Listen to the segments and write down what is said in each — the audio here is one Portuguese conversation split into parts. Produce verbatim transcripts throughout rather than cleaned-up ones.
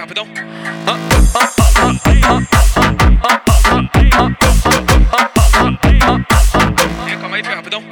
rapidão. Calma aí, rapidão.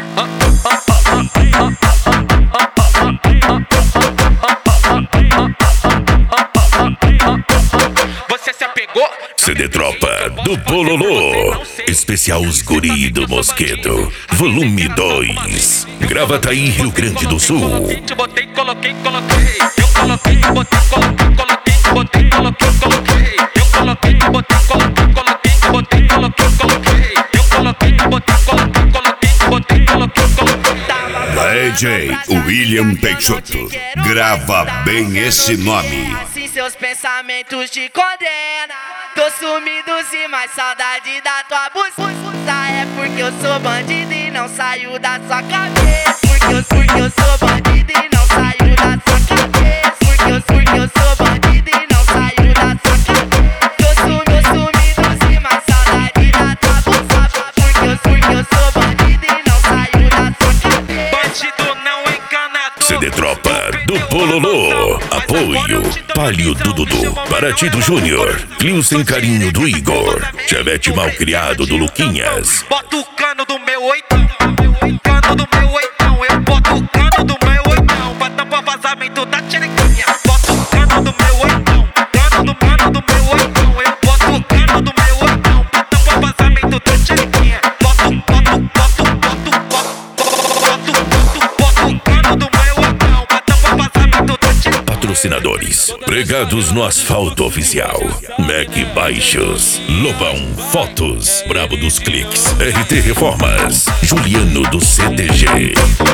Você se apegou? C D Tropa do Bololô, especial Os Guri do Mosquedo, volume dois, Gravataí, Rio Grande do Sul. Te botei, coloquei, coloquei. Eu coloquei, botei, coloquei, coloquei, botei, coloquei, coloquei. Eu coloquei, botei, coloquei, coloquei, botei, coloquei, coloquei. Eu coloquei, botei, coloquei, coloquei, botei, coloquei, coloquei. D J William Peixoto, grava bem esse nome. Se seus pensamentos te condenam, tô sumido e mais saudade da tua buceta. É porque eu sou bandido e não saio da sua cabeça. Porque eu, porque eu sou bandido e não saio da sua cabeça. Porque eu, porque eu sou bandido e não saio da sua cabeça. Tô sumido, sumido e mais saudade da tua buceta. Porque eu, porque eu sou bandido e não saio da sua cabeça. Bandido não enganador. C D Tropa do Bololô, apoio Palio do Dudu, Baratido Júnior, Clio Sem Carinho do Igor, Chevette Mal Criado do Luquinhas. Bota o cano do meu oitão, cano do meu oitão. Eu boto o cano do meu oitão pra tampar vazamento da tcherequinha. Bota o cano do meu oitão, cano do cano do meu oitão. Eu boto o cano do meu oitão pra tampar vazamento da tcherequinha. Bota o, bota o, bota o, bota o, bota o, bota o, bota o cano do meu oitão pra tampar vazamento da tcherequinha. Patrocinadores, pregados no asfalto oficial, Mac Baixos, Lobão Fotos, Brabo dos Cliques, R T Reformas, Juliano do C T G.